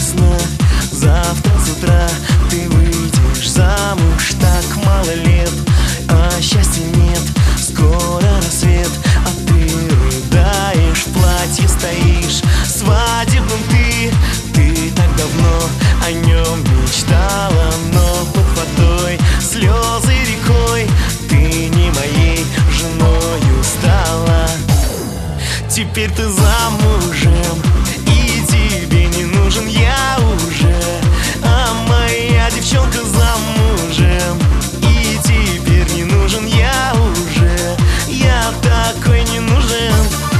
весна. Завтра с утра ты выйдешь замуж. Так мало лет, а счастья нет. Скоро рассвет, а ты рыдаешь. В платье стоишь свадебным ты так давно о нем мечтала. Но под водой слезы рекой, ты не моей женою стала. Теперь ты замужем, и тебе не нужен я уже. А моя девчонка замужем, и теперь не нужен я уже. Я такой не нужен.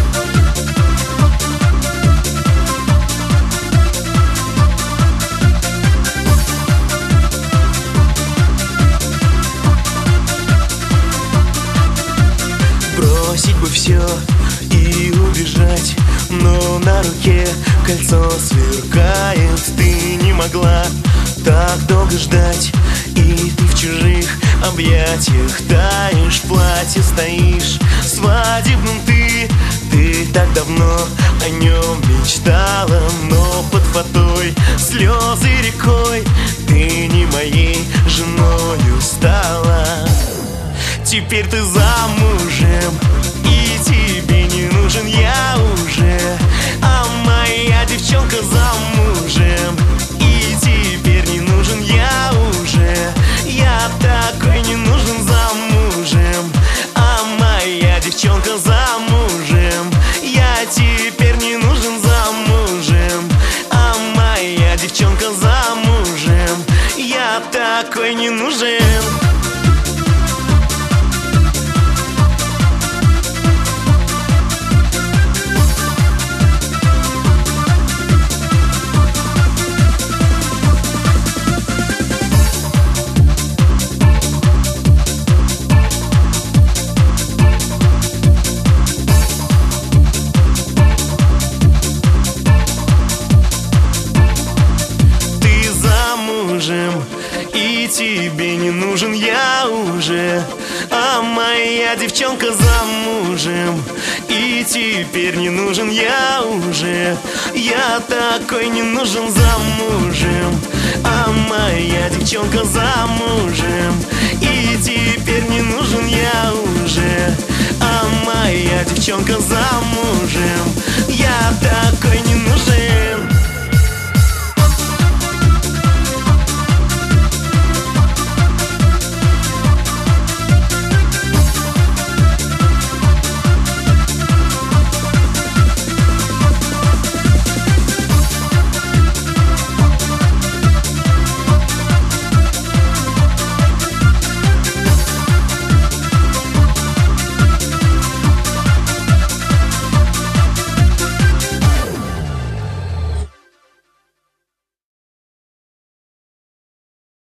Бросить бы все и убежать, но на руке кольцо сверкает. Ты не могла так долго ждать, и ты в чужих объятиях таешь. В платье стоишь свадебным ты так давно о нем мечтала. Но под водой слезы рекой, ты не моей женою стала. Теперь ты замужем, и тебе не нужен я уже. А моя девчонка замужем, и теперь не нужен я уже. Я такой не нужен замужем. А моя девчонка замужем, я теперь не нужен замужем. А моя девчонка замужем, я такой не нужен. И тебе не нужен я уже. А моя девчонка замужем, и теперь не нужен я уже. Я такой не нужен замужем. А моя девчонка замужем, и теперь не нужен я уже. А моя девчонка замужем, я такой не нужен.